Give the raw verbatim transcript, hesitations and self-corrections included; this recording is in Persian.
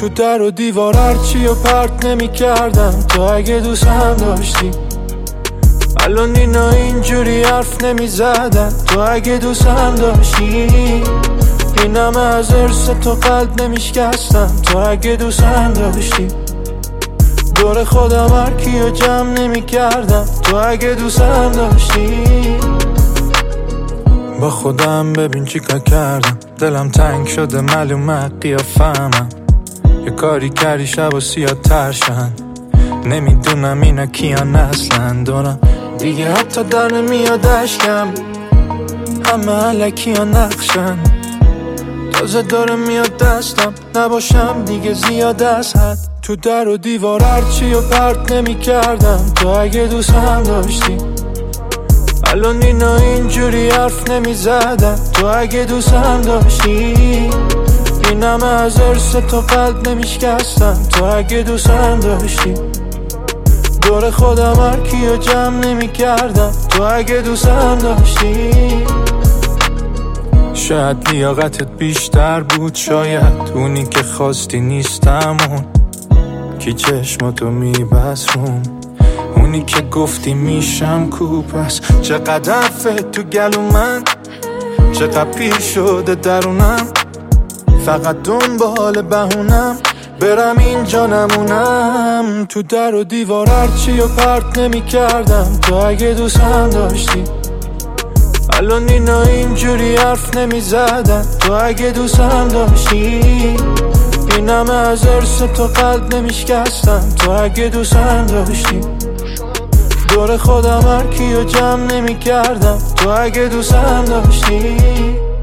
تو در و دیوار هرچی و پرت نمی کردم تو اگه دوستم داشتی. الان اینا اینجوری حرف نمی زدن تو اگه دوستم داشتی. اینم از ارث تو قلب نمی شکستم تو اگه دوستم داشتی. دور خودم هرکی و جمع نمی کردم تو اگه دوستم داشتی. با خودم ببین چی کار کردم، دلم تنگ شده معلومه قیافه‌مم. یه کاری کردی شب و سیاه ترشن، نمیدونم اینا کیان اصلا. دارم دیگه حتی در نمیاد اشکم، همه علکی ها نقشن. تازه داره میاد دستم نباشم دیگه زیاد از حد. تو در و دیوار هرچی و پرت نمی کردم تو اگه دوستم داشتی. الان اینا اینجوری حرف نمی زدن تو اگه دوستم داشتی. اینم از ارث تو قلب نمی شکستم تو اگه دوستم داشتی. دور خودم هرکی و جمع نمی کردم تو اگه دوستم داشتی. شاید لیاقتت بیشتر بود، شاید اونی که خواستی نیستم. اون کی چشماتو میبسون، اونی که گفتی میشم کوپس. چقدر حرفت تو گلو من، چقدر پیر شده درونم. فقط دنبال بهونم برم اینجا نمونم. تو در و دیوار هرچی و پرت نمی کردم تو اگه دوستم داشتی. الان اینا اینجوری حرف نمی زدن تو اگه دوستم داشتی. اینم از ارث تو قلب نمی شکستم تو اگه دوستم داشتی. دور خودم هرکی و جمع نمی کردم تو اگه دوستم داشتی.